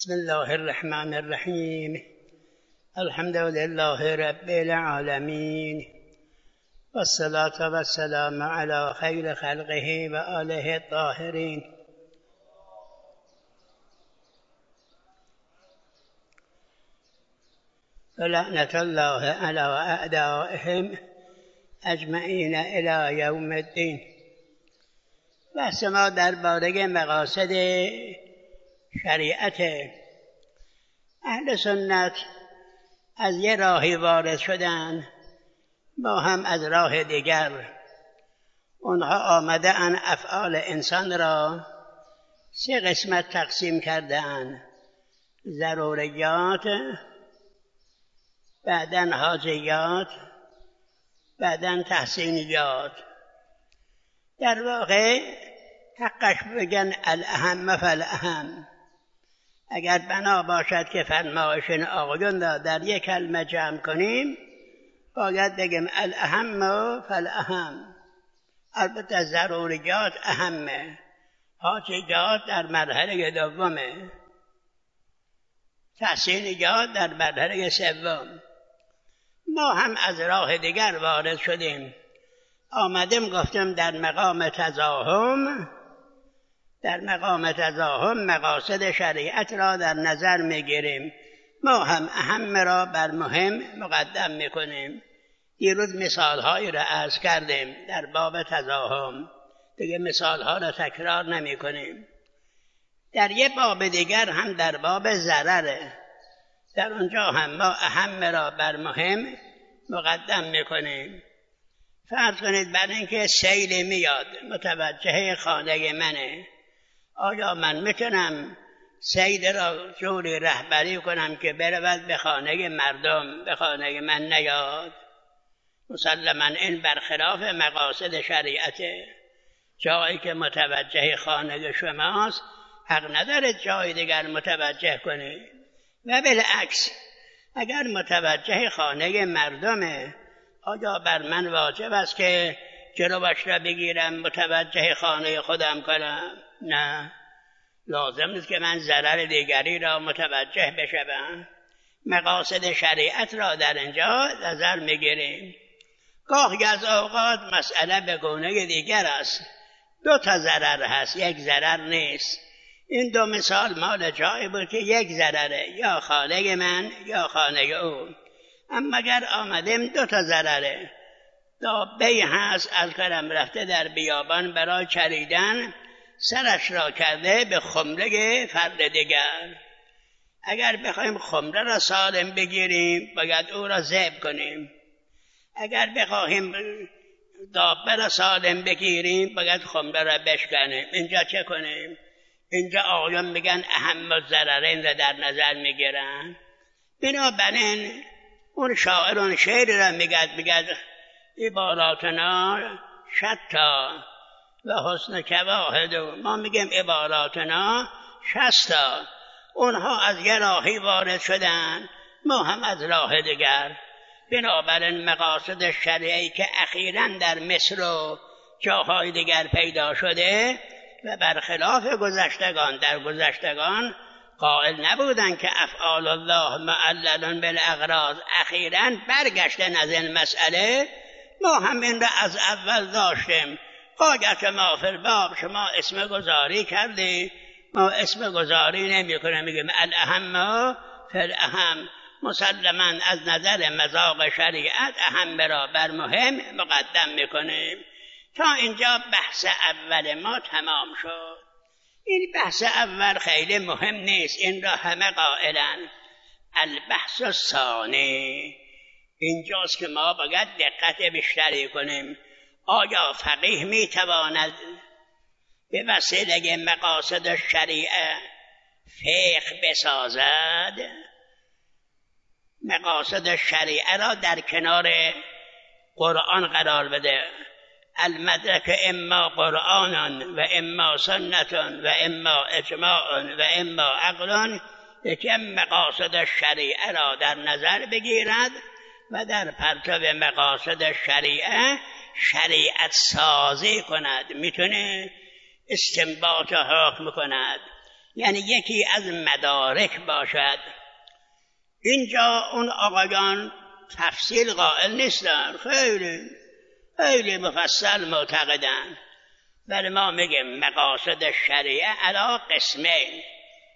بسم الله الرحمن الرحیم. الحمد لله رب العالمین والصلاة والسلام علی خیر خلقه و آله الطاهرین. ولعنة الله علی اعدائهم اجمعین الی یوم الدین. بحث ما درباره مقاصد شریعت. اهل سنت از یه راهی وارد شدن، ما هم از راه دیگر. اونها آمده ان افعال انسان را سه قسمت تقسیم کردن: ضروریات، بعدن حاجیات، بعدن تحسینیات. در واقع حقش بگن الاهم فالاهم. اگر بنا باشد که فرمایش آقایون را در یک کلمه جمع کنیم، باید بگیم الاهم فالاهم. البته ضروریات اهمه، حاجیات در مرحله دومه، تحسینیات در مرحله سوم. ما هم از راه دیگر وارد شدیم، آمدیم گفتم در مقام تزاحم مقاصد شریعت را در نظر میگیریم. ما هم اهم را بر مهم مقدم میکنیم. دیروز مثالهایی را عرض کردیم در باب تزاحم، دیگه مثالها را تکرار نمی کنیم. در یک باب دیگر هم در باب ضرره، در اونجا هم ما اهم را بر مهم مقدم میکنیم. فرض کنید بر اینکه سیل میاد متوجه خانه منه، آیا من میتونم سیل را جوری رهبری کنم که برود به خانه مردم، به خانه من نیاد؟ مسلما این برخلاف مقاصد شریعته. جایی که متوجه خانه شماست حق نداره جای دیگر متوجه کنید. و بالعکس، اگر متوجه خانه مردمه، آیا بر من واجب است که جلوش را بگیرم متوجه خانه خودم کنم؟ نه، لازم نیست که من ضرر دیگری را متوجه بشم. مقاصد شریعت را در اینجا نظر میگیریم. گاهی از اوقات مسئله به گونه دیگر است، دو تا ضرر هست، یک ضرر نیست. این دو مثال مال جایی بود که یک ضرره، یا خانه من یا خانه او. اما اگر آمدیم دو تا ضرره، دابه‌ای هست از کرم رفته در بیابان برای چریدن، سرش را کرده به خمره فرد دیگر. اگر بخوایم خمره را سالم بگیریم باید او را ذبح کنیم. اگر بخوایم دابه را سالم بگیریم باید خمره را بشکنیم. اینجا چه کنیم؟ اینجا آقایان میگن اهم الضررین را در نظر میگیرن. بنابراین اون شاعر اون شعر را میگد عباراتنا شتا و حسن واحد. ما میگیم عباراتنا شستا. اونها از یه راهی وارد شدن، ما هم از راه دیگر. بنابراین مقاصد شرعی که اخیراً در مصر و جاهای دیگر پیدا شده و برخلاف گذشتگان قائل نبودن که افعال الله معلل بالاغراض، اخیراً برگشتن از این مسئله. ما هم این را از اول داشتیم. قاعدت ما فی الباب، شما اسم گذاری کردی، ما اسم گذاری نمی کنیم، میگیم الاهم فی الاهم. مسلما از نظر مذاق شریعت اهم را بر مهم مقدم میکنیم. تا اینجا بحث اول ما تمام شد. این بحث اول خیلی مهم نیست، این را همه قائلن. البحث الثانی، اینجاست که ما باید دقت بیشتری کنیم. آیا فقیه میتواند به وسیله مقاصد شریعه فقه بسازد؟ مقاصد شریعه را در کنار قرآن قرار بده. المدرک اما قرآن و اما سنت و اما اجماع و اما عقل، یکی مقاصد شریعه را در نظر بگیرد و در پرتو مقاصد شریعه شریعت سازی کند. میتونه استنباط حکم کند. یعنی یکی از مدارک باشد. اینجا اون آقایان تفصیل قائل نیستن، خیلی مفصل معتقدن، ولی ما میگیم مقاصد شریعه علی قسمین.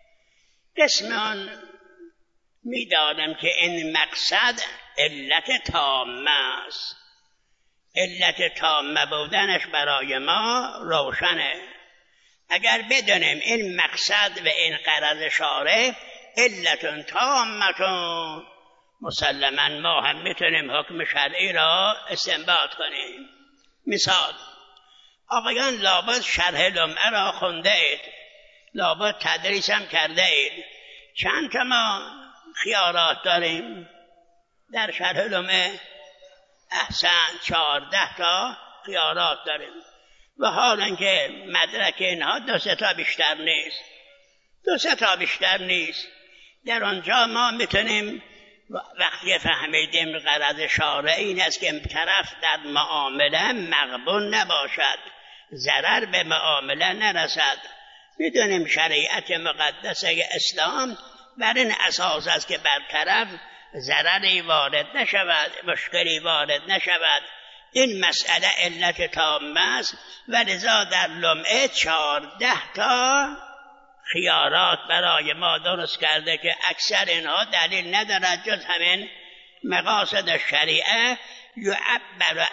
قسمان میدانم که این مقصد علت تامه است. علت تامه بودنش برای ما روشنه. اگر بدونیم این مقصد و این غرض شارع علت تامه، مسلما ما هم میتونیم حکم شرعی را استنباط کنیم. مثال، آقایان لابد شرح لمعه را خونده اید، لابد تدریس هم کرده اید. چند تا ما خیارات داریم در شرح لمعه؟ احسن 14 تا خیارات داریم و حالا که مدرک اینها 2 تا بیشتر نیست، 2 تا بیشتر نیست. در آنجا ما میتونیم وقتی فهمیدیم غرض شارع این است که طرف در معامله مغبون نباشد، ضرر به معامله نرسد، میدونیم شریعت مقدسه اسلام بر این اساس است که بر طرف ضرری وارد نشود، مشکلی وارد نشود. این مسئله علت تامه است و لذا در لمعه 14 تا خیارات برای ما درست کرده که اکثر اینها دلیل ندارد جز همین مقاصد شریعه یعبر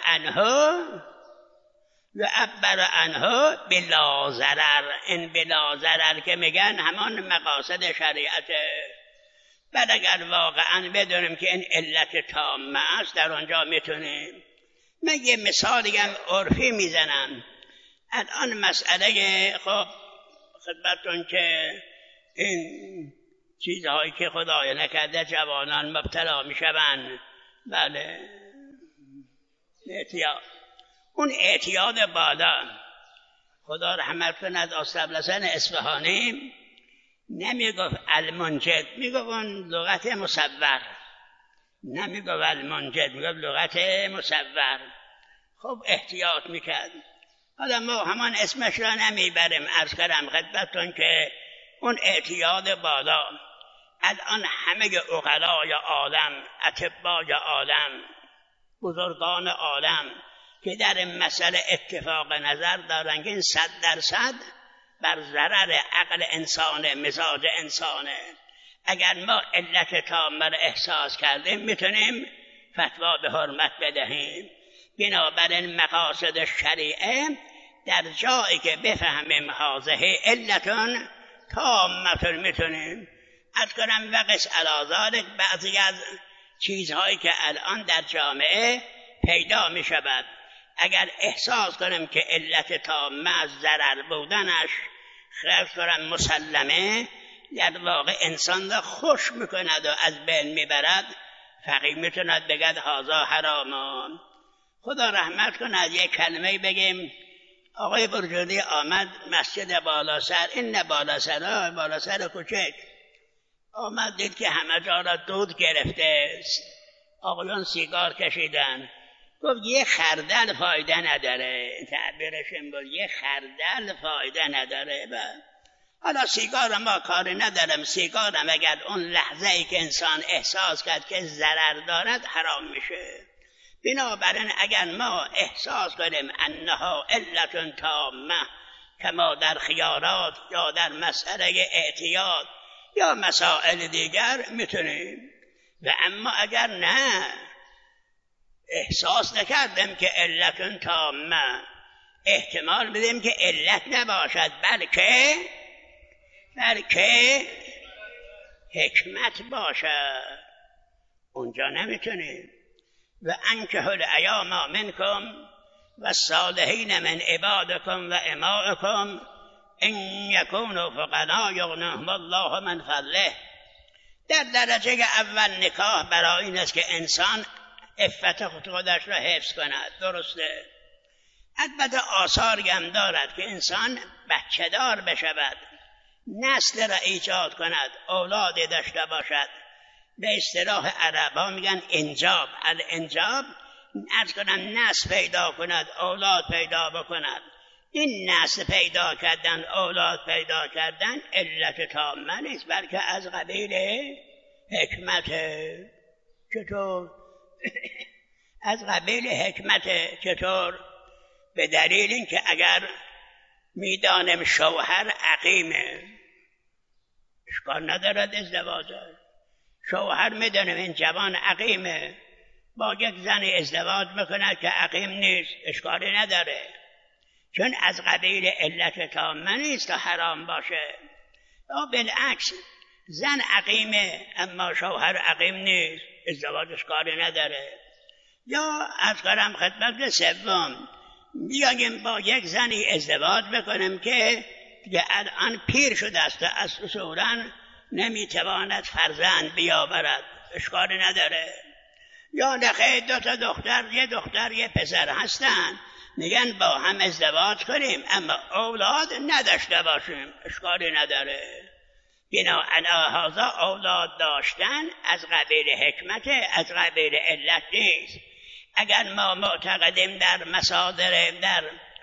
عنه بلا ضرر. این بلا ضرر که میگن همان مقاصد شریعته. بعد اگر واقعا بدونیم که این علت تامه است در آنجا میتونیم. من یه مثالی هم عرفی میزنم. الان مسئله خدمتون که این چیزهایی که خدای نکرده جوانان مبتلا میشوند، بله، اعتیاد. اون اعتیاد بالا، خدا رحمت کند، استادالحسن اصفهانی نمیگفت المنجد، میگفت اون لغت مصور، نمیگفت المنجد، میگفت لغت مصور. خب احتیاط میکرد. حالا ما همان اسمش را نمیبریم. عرض کردم خدمتتون که اون اعتیاد بالا الان همه عقلای عالم، اطبای عالم، بزرگان عالم که در این مسئله اتفاق نظر دارن که این 100% بر ضرر عقل انسانه، مزاج انسانه. اگر ما علت تامه را احساس کردیم میتونیم فتوا به حرمت بدهیم. بنابراین مقاصد شریعه در جایی که بفهمیم حاضه علتون تامتون میتونیم. از کنم وقت علازالک بعضی از چیزهایی که الان در جامعه پیدا می شود اگر احساس کنیم که علت تامه از ضرر بودنش خیلی کنم مسلمه، در واقع انسان را خوش میکند و از بین میبرد، فقیه میتوند بگد هذا حرامان. خدا رحمت کند یک کلمه بگیم. آقای برجردی آمد مسجد بالاسر، این نه بالاسر، بالاسر کوچک، آمد دید که همه جا را دود گرفته، آقایان سیگار کشیدن. گفت یه خردل فایده نداره، تعبیرش این بود، یه خردل فایده نداره. حالا سیگار ما کاری ندارم، سیگارم اگر اون لحظه ای که انسان احساس کرد که ضرر دارد حرام میشه. بنابراین اگر ما احساس کنیم انها علت تامه کما در خیارات یا در مسئله اعتیاد یا مسائل دیگر میتونیم. و اما اگر نه احساس نکردیم که علت تامه، احتمال بدیم که علت نباشد بلکه حکمت باشد، اونجا نمیتونیم. و انکحوا الایام منکم و الصالحین من عبادکم و امائکم ان یکونوا فقراء یغنیهم الله من فضله. در درجه اول نکاح برای این است که انسان عفت خودش را حفظ کند، درسته. البته آثاری هم دارد که انسان بچه دار بشود، نسل را ایجاد کند، اولادی داشته باشد. به اصطلاح عربا میگن انجاب، الانجاب، ارز کنم نسل پیدا کند، اولاد پیدا بکند. این نسل پیدا کردن، اولاد پیدا کردن علت تامه نیست، بلکه از قبیل حکمت. چطور؟ از قبیل حکمت. چطور؟ به دلیل اینکه اگر میدانم شوهر عقیمه، اشکال ندارد ازدواج، شوهر میدانم این جوان عقیمه، با یک زن ازدواج میکند که عقیم نیست، اشکالی نداره، چون از قبیل علت تامه نیست تا حرام باشه. یا بالعکس زن عقیمه اما شوهر عقیم نیست، ازدواج اشکالی نداره. یا از کارم خدمت سوم، بیاییم با یک زنی ازدواج بکنیم که الان پیر شده است، از اصولا نمیتواند فرزند بیاورد، اشکالی نداره. یا نخیر دو تا دختر، یه دختر یه پسر هستن، میگن با هم ازدواج کنیم اما اولاد نداشته باشیم، اشکالی نداره. بناء هذا اولاد داشتن از قبیل حکمت، از قبیل علت نیست. اگر ما معتقدیم در مصادر، در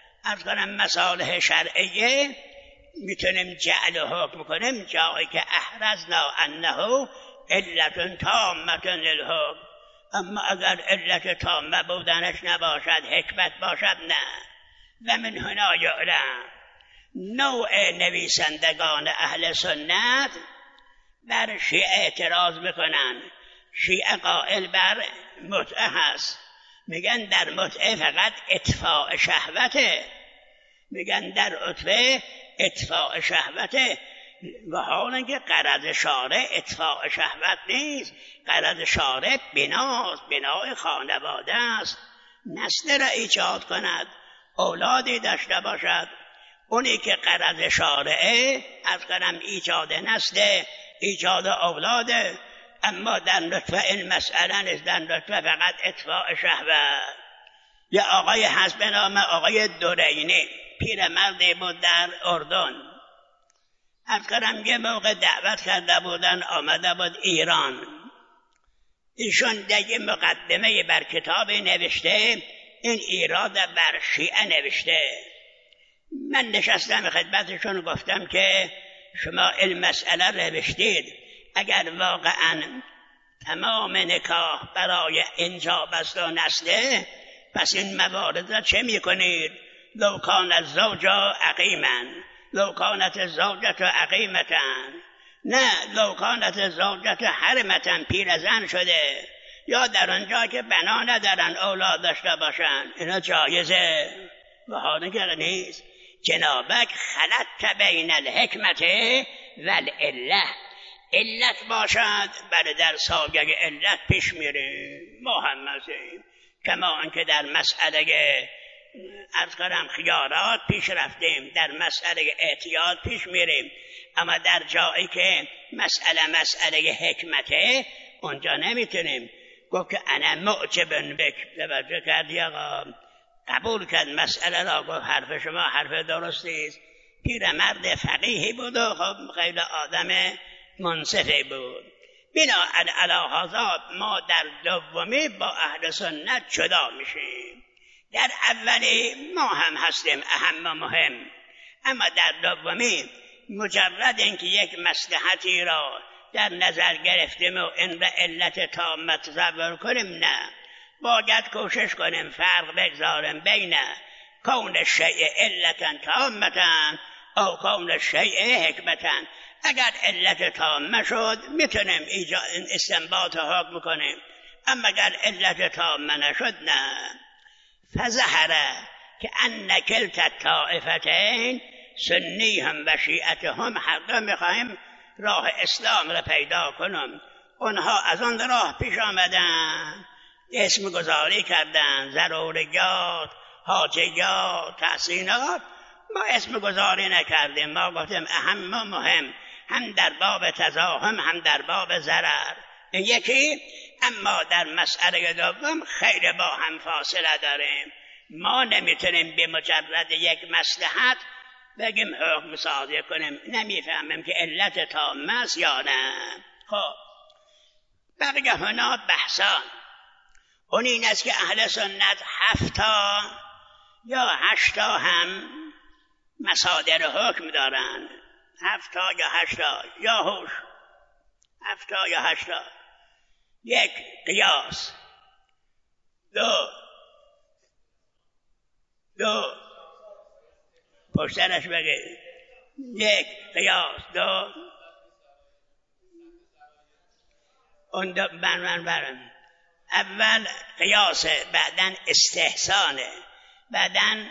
مصالح شرعیه، میتونیم جعل حکم کنیم جایی که احرزنا انه علت تامه للحکم. اما اگر علت تامه بودنش نباشد، حکمت باشد، نه. و من هنا یعلم نوع نویسندگان اهل سنت بر شیعه اعتراض میکنن. شیعه قائل بر متعه هست، میگن در متعه فقط اطفاء شهوته، میگن در عتبه اطفاء شهوته، و حال اینکه غرض شارع اطفاء شهوت نیست، غرض شارع بناست، بنای خانواده است، نسل را ایجاد کند، اولادی داشته باشد. اونی که غرض شارعه از کنم ایجاد نسل، ایجاد اولاده، اما در نطفه این مسئله نیست، در نطفه فقط اطفاء شهوت. یه آقای هست به نام آقای دورینی، پیرمردی بود در اردن، از کنم یه موقع دعوت کرده بودن، آمده بود ایران. ایشون دیگه مقدمه بر کتابی نوشته، این ایراد بر شیعه نوشته. من نشستم خدمتشون گفتم که شما این مسئله نوشتید، اگر واقعا تمام نکاح برای انجاب است و نسله، پس این موارد را چه میکنید؟ لو کان الزوج عقیما، لو کانت الزوجة عقیمة، نه لو کانت الزوجة حرمة، پیرزن شده، یا در آنجا که بنا ندارن اولاد داشته باشن، اینا جایزه. و حالا که نیست. جنابک خلطت بین الحکمت و العله، علت باشد بله در سایه علت پیش میره. ما هم مثل کما انکه در مسئله از کنم خیارات پیش رفتیم، در مسئله احتیاط پیش میریم، اما در جایی که مسئله حکمته اونجا نمیتونیم. گفت که انا معجب بک، توجه کردی آقا، قبول کرد مسئله را، گفت حرف شما حرف درستی است. پیرمرد فقیهی بود و خب خیلی آدم منصفی بود. بناء علی هذا ما در دومی با اهل سنت جدا میشیم. در اولی ما هم هستیم اهم و مهم، اما در دومی مجرد اینکه یک مصلحتی را در نظر گرفتیم و این را علت تامه تصور کنیم، نه، باید کوشش کنیم فرق بگذاریم بین کون الشیء علتا تامه او کون الشیء حکمتا. اگر علت تامه شد میتونیم استنباط حکم کنیم، اما اگر علت تامه نشد نه. فظهر که ان کلتا الطائفتین، سنی هم و شیعت هم، هر دو میخواهیم راه اسلام را پیدا کنیم. اونها از آن راه پیش آمدن، اسم گذاری کردن، ضروریات، حاجیات، تحسینات. ما اسم گذاری نکردیم، ما گفتیم اهم و مهم، هم در باب تزاحم هم در باب ضرر، این یکی. اما در مسئله دوم خیلی با هم فاصله داریم. ما نمیتونیم به مجرد یک مصلحت بگیم حکم صادر کنیم، نمیفهمیم که علت تامه است یا نه. خب بقیه هنا بحثان. اون این است که اهل سنت 7 یا 8 هم مصادر حکم دارن 7 یا 8 یا هوش 7 یا 8. 1 قیاس، 2 پشترش بگه 1 قیاس، 2 اون برن اول قیاسه، بعدن استحسانه، بعدن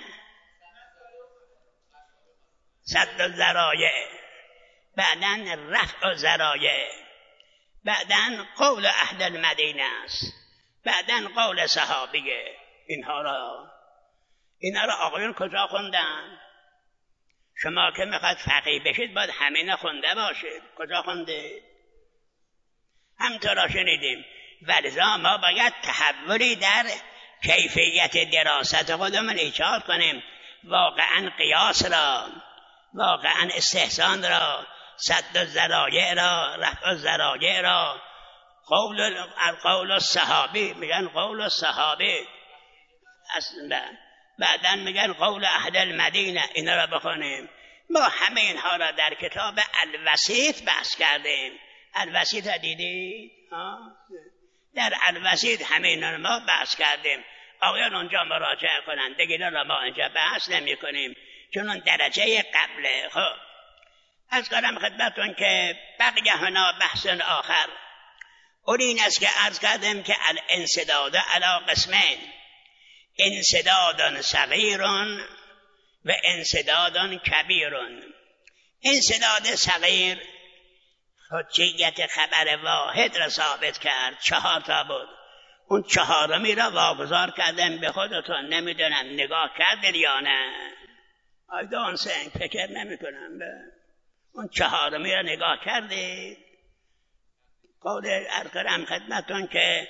سد الذرایع، بعدن رفع الذرایع، بعدن قول اهل المدینه است، بعدن قول صحابیه. اینها را آقایون کجا خوندن؟ شما که میخواد فقیه بشید باید همین خونده باشید. کجا خونده؟ همطور را شنیدیم. ولذا ما باید تحولی در کیفیت دراست خودمون ایجاد کنیم. واقعا قیاس را، واقعا استحسان را، سد الذرایع را، رفع الذرایع را، قول الصحابی، میگن قول الصحابی اصلا، بعدن میگن قول اهل المدینه. اینا را بخونیم. ما همه اینها را در کتاب الوسیط بحث کردیم. الوسیط را دیدید؟ در الوسیط همه اینا را ما بحث کردیم. آقایان اونجا مراجعه کنند. دیگه را ما اینجا بحث نمی کنیم چون اون درجه قبله. خب از کنم خدمتون که بقیه هنا بحث آخر اون این است که عرض کردیم که الانسداد علی قسمین، انسداد صغیر و انسداد کبیر. انسداد صغیر حجیت خبر واحد را ثابت کرد، 4 تا بود. اون 4می را واگذار کردن به خودتون. نمیدونم نگاه کردید یا نه؟ آیدان سنگ فکر نمی کنم. اون 4می را نگاه کردید؟ قول ارکرم خدمتون که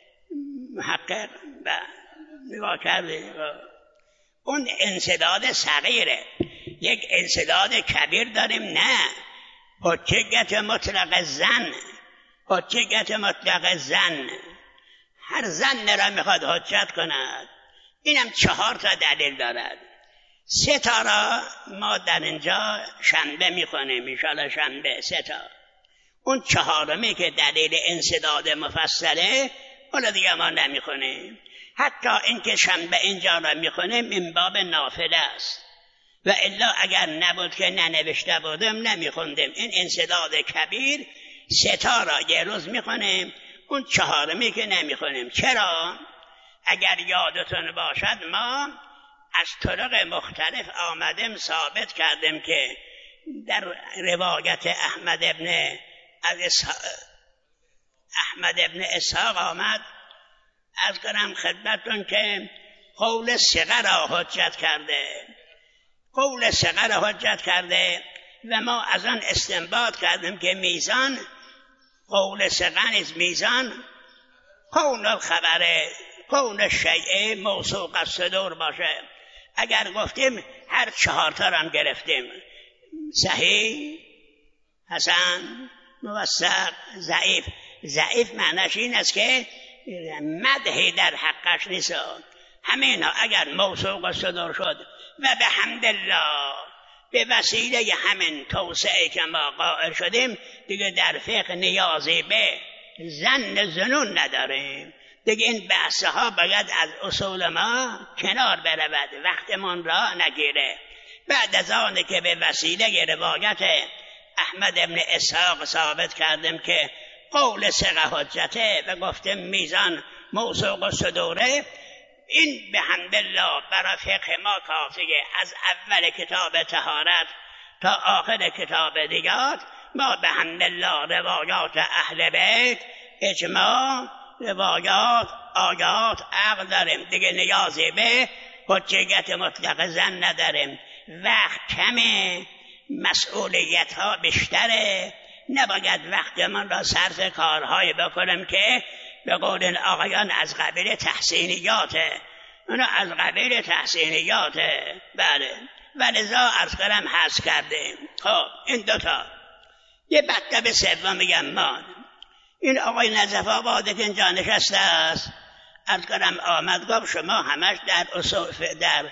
محقق نگاه کردید. اون انسداد صغیره. یک انسداد کبیر داریم. نه، حجیت مطلق زن، حجیت مطلق زن، هر زن را میخواد حجت کند. اینم 4 تا دلیل دارد. 3 تا را ما در اینجا شنبه میخونیم انشاءالله. شنبه 3 تا. اون 4می که دلیل انسداد مفصله اون دیگه ما نمیخونیم. حتی اینکه شنبه اینجا را میخونیم این باب نافله است و الا اگر نبود که ننوشته بودم نمیخوندیم. این انسداد کبیر 3 تا را یه روز میخونیم، اون 4می که نمیخونیم. چرا؟ اگر یادتون باشد ما از طرق مختلف آمدیم ثابت کردیم که در روایت احمد ابن اسحاق آمد. از کنم خدمتون که قول ثقه را حجت کرده، قول ثقه را حجت کرده و ما از آن استنباط کردیم که میزان قول ثقه نیز میزان کون الخبر، کون الشیء موثوق الصدور باشه. اگر گفتیم هر 4 تا را هم گرفتیم، صحیح، حسن، موثق، ضعیف. ضعیف معنیش این است که مدحی در حقش نیست. همینا اگر موثوق الصدور شد و به حمدالله به وسیله همین توسعه که ما قائل شدیم دیگه در فقه نیازی به ظنون نداریم. دیگه این بحثها باید از اصول ما کنار برود، وقتمون را نگیره. بعد از آنه که به وسیله روایت احمد ابن اسحاق ثابت کردیم که قول ثقه حجته و گفتیم میزان موثوق الصدوره، این به حمدالله برای فقه ما کافیه. از اول کتاب طهارت تا آخر کتاب دیگات ما به حمدالله روایات اهل بیت، اجماع، روایات، آیات، عقل داریم. دیگه نیازی به حجیت مطلق زن نداریم. وقت کمه، مسئولیت ها بیشتره، نباید وقت من را صرف کارهای بکنم که به قول آقایان از قبیل تحسینیاته. اونا از قبیل تحسینیاته. بله، ولذا عرض کنم حس کردیم. خب این 2 تا. یه مطلب سوم میگم ما این آقای نجف آباده که اینجا نشسته است، عرض کنم آمد گفت شما همش در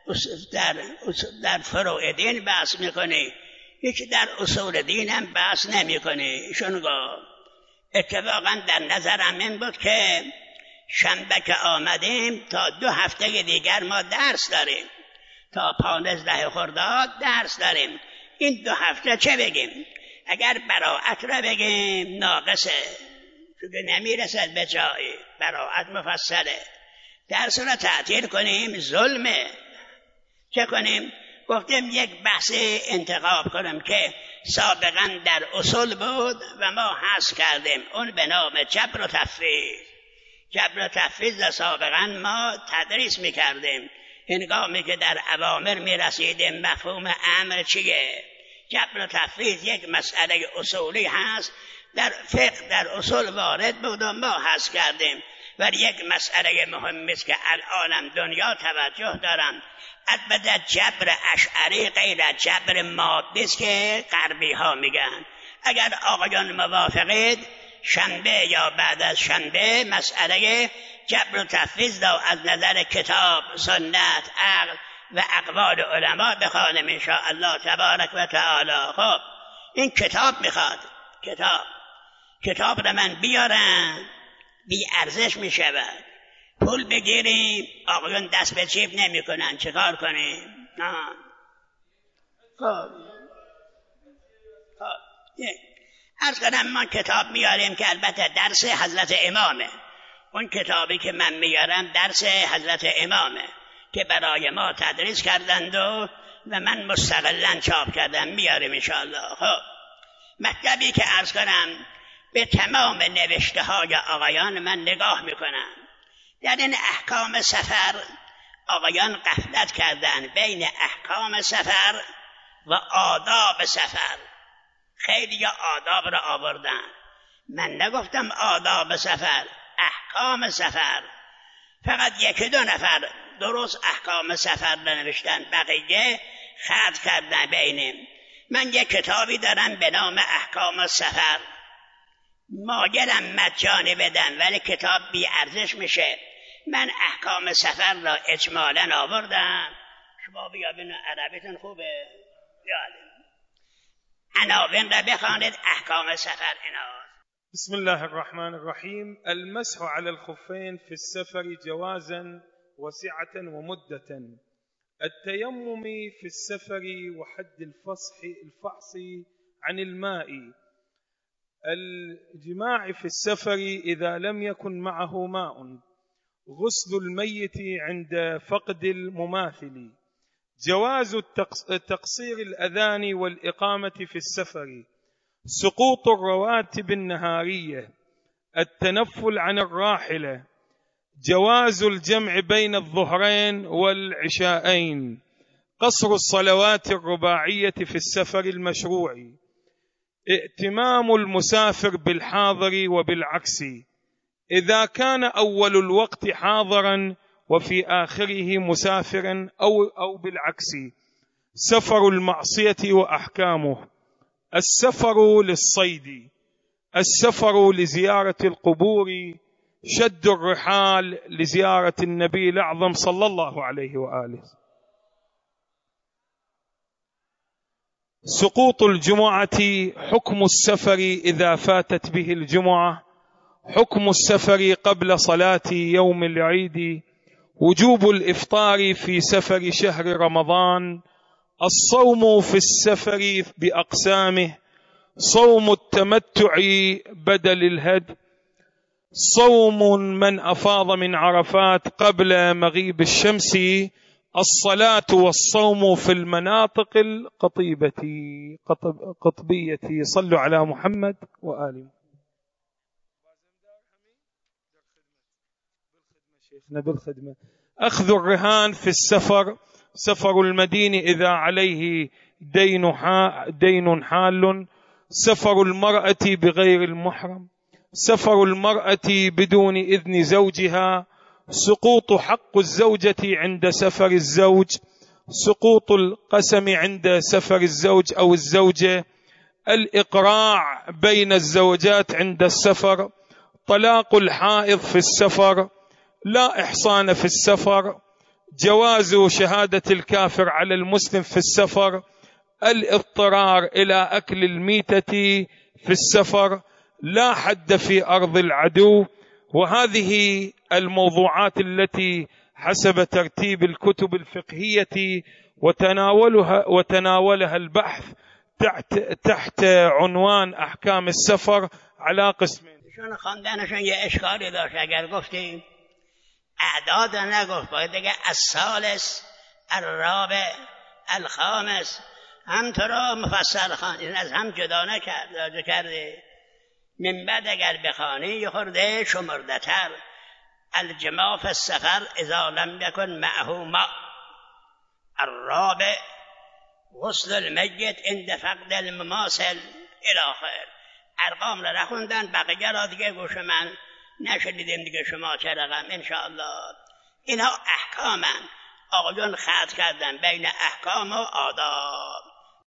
در فروع دین بحث میکنی، هیچ در اصول دین هم بحث نمیکنی. ایشون گفت اتفاقا در نظرم این بود که شنبه که آمدیم تا 2 هفته دیگر ما درس داریم، تا 15 خرداد درس داریم. این 2 هفته چه بگیم؟ اگر براءت را بگیم ناقصه، چون نمیرسد به جایی، براءت مفصله. درس را تعطیل کنیم ظلمه. چه کنیم؟ گفتیم یک بحث انتخاب کنیم که سابقا در اصول بود و ما حذف کردیم، اون به نام جبر و تفویض. جبر و تفویض سابقا ما تدریس میکردیم، هنگامی که در اوامر میرسیدیم مفهوم امر چیه. جبر و تفویض یک مسئله اصولی هست، در فقه در اصول وارد بود و ما حذف کردیم، ولی یک مسئله مهمی است که الانم دنیا توجه دارم. البته جبر اشعری غیر از جبر مادی است که غربی ها میگن. اگر آقایان موافقید شنبه یا بعد از شنبه مسئله جبر و تفویض را از نظر کتاب، سنت، عقل و اقوال علما بخوانیم ان شاء الله تبارک و تعالی. خب این کتاب میخواد، کتاب را من بیارم بی ارزش میشود، پول بگیریم آقایون دست به جیب نمی کنن، چه کار کنیم؟ عرض کنم ما کتاب میاریم که البته درس حضرت امامه. اون کتابی که من میارم درس حضرت امامه که برای ما تدریس کردند و من مستقلا چاپ کردم، میاریم انشاءالله. خب مطلبی که عرض کنم به تمام نوشته های آقایان من نگاه میکنم. در این احکام سفر آقایان غفلت کردن بین احکام سفر و آداب سفر. خیلی آداب را آوردن، من نگفتم آداب سفر، احکام سفر. فقط 1-2 نفر درست احکام سفر نوشتن، بقیه خط کردن بینیم. من یک کتابی دارم به نام احکام سفر، مایلم مجانی بدم ولی کتاب بی ارزش میشه. من احکام سفر را اجمالا آوردم، شما بیابین عربیتون خوبه، عناوین را بخوانید احکام سفر اینا. بسم الله الرحمن الرحيم. المسح على الخفين في السفر جوازا وسعة ومدة. التيمم في السفر وحد الفحص عن الماء. الجماع في السفر إذا لم يكن معه ماء. غسل الميت عند فقد المماثل. جواز تقصير الأذان والإقامة في السفر. سقوط الرواتب النهارية. التنفل عن الراحلة. جواز الجمع بين الظهرين والعشاءين. قصر الصلوات الرباعية في السفر المشروع. ائتمام المسافر بالحاضر وبالعكس إذا كان أول الوقت حاضرا وفي آخره مسافرا أو بالعكس. سفر المعصية وأحكامه. السفر للصيد. السفر لزيارة القبور. شد الرحال لزيارة النبي الأعظم صلى الله عليه وآله. سقوط الجمعة. حكم السفر إذا فاتت به الجمعة. حكم السفر قبل صلاة يوم العيد. وجوب الإفطار في سفر شهر رمضان. الصوم في السفر بأقسامه. صوم التمتع بدل الهد. صوم من أفاض من عرفات قبل مغيب الشمس. الصلاة والصوم في المناطق القطبية. صلوا على محمد وآله. شيخنا بالخدمة. أخذ الرهان في السفر. سفر المدين إذا عليه دين حال. سفر المرأة بغير المحرم. سفر المرأة بدون إذن زوجها. سقوط حق الزوجة عند سفر الزوج. سقوط القسم عند سفر الزوج أو الزوجة. الإقراع بين الزوجات عند السفر. طلاق الحائض في السفر. لا إحصان في السفر. جواز شهادة الكافر على المسلم في السفر، الاضطرار إلى أكل الميتة في السفر، لا حد في أرض العدو. وهذه الموضوعات التي حسب ترتيب الكتب الفقهية وتناولها البحث تحت عنوان أحكام السفر على قسمين. شون خواندنشون یه اشکالی داشت. اگر گفتیم اعداد نگفت، باید دیگه الثالث، الرابع، الخامس، همطورا مفصل خوان، از هم جدا کرده. من بعد اگر بخوانی یه خورده شمرده تر. الجماع فی السفر اذا لم یکن معه ماء. الرابع غسل المیت عند فقد المماثل الی آخر. ارقام را رخوندن، بقیه را دیگه گوش من نشدیدیم دیگه شما چه رقم انشاءالله. اینا احکامن، آقایون خط کردن بین احکام و آداب.